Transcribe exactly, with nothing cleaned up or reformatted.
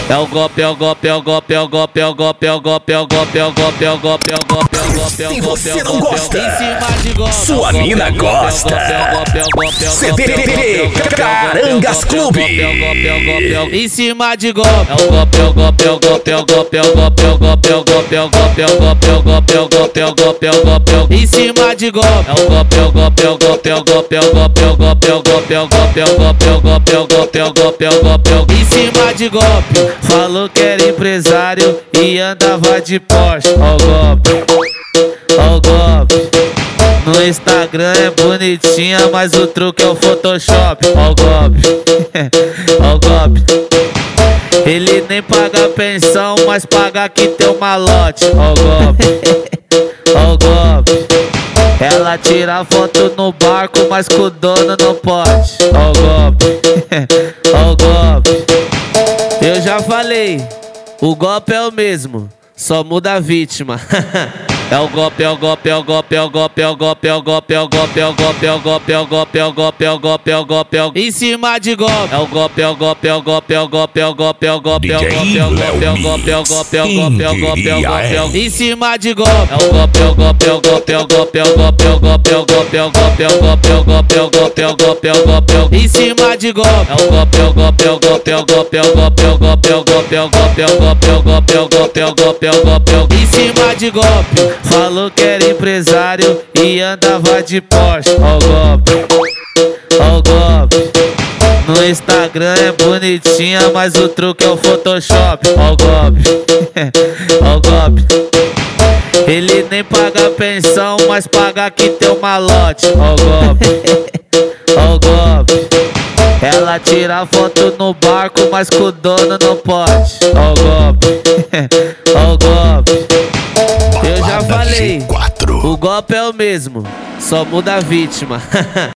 É o golpe, é o golpe, é o golpe, é o golpe, é o golpe, é o golpe, é o golpe, é o golpe, é o golpe, é o golpe, é o golpe, é o golpe, é o golpe. Se você não gosta, em cima de golpe. sua mina gosta. C D T Carangas Clube. Em cima de golpe. É o golpe, é o golpe, é o golpe, é o golpe, é o golpe, é o golpe, é o golpe, é o golpe, é o golpe, é o golpe, é o golpe, é o golpe, é o golpe. Em cima de golpe. É o golpe, é o golpe, é o golpe, é o golpe, é o golpe, é o golpe, é o golpe, é o golpe, é o golpe, é o golpe, é o golpe, é o golpe, é o golpe. Em cima de golpe. Falou que era empresário e andava de Porsche. Ó o golpe, ó o golpe. No Instagram é bonitinha, mas o truque é o Photoshop. Ó o golpe, ó o golpe. Ele nem paga pensão, mas paga que tem um malote. Ó o golpe, ó o golpe. Ela tira foto no barco, mas com o dono não pode. Ó o golpe, ó o golpe. Eu já falei, o golpe é o mesmo, só muda a vítima. É o golpe, é o golpe, é o golpe, é o golpe, é o golpe, é o golpe, é o golpe, é o golpe, é o golpe, é o golpe, é o golpe, é o golpe, é o golpe, é o em cima de golpe. É o golpe, é o golpe, é o golpe, é o golpe, é o golpe, é o golpe, é o golpe, é o golpe, é o golpe, é o golpe, é o golpe, é o golpe, é o golpe, é o em cima de golpe. É o golpe, é o golpe, é o golpe, é o golpe, é o golpe, é o golpe, é o golpe, é o golpe, é o golpe, é o golpe, é o golpe, é o golpe, é o golpe, é o em cima de golpe. É o golpe, é o golpe, é o golpe, é o golpe, é o golpe, é o golpe, é o golpe, é o golpe, é o golpe, é o golpe, é o golpe, é o golpe, é o golpe, é o em cima de golpe. Falou que era empresário e andava de Porsche. Ó o golpe, ó o golpe. No Instagram é bonitinha, mas o truque é o Photoshop. Ó o golpe, ó o golpe. Ele nem paga pensão, mas paga que tem um malote. Ó o golpe, ó o golpe. Ela tira foto no barco, mas com o dono não pode. Ó o golpe, ó o golpe. Eu já falei, o golpe é o mesmo, só muda a vítima.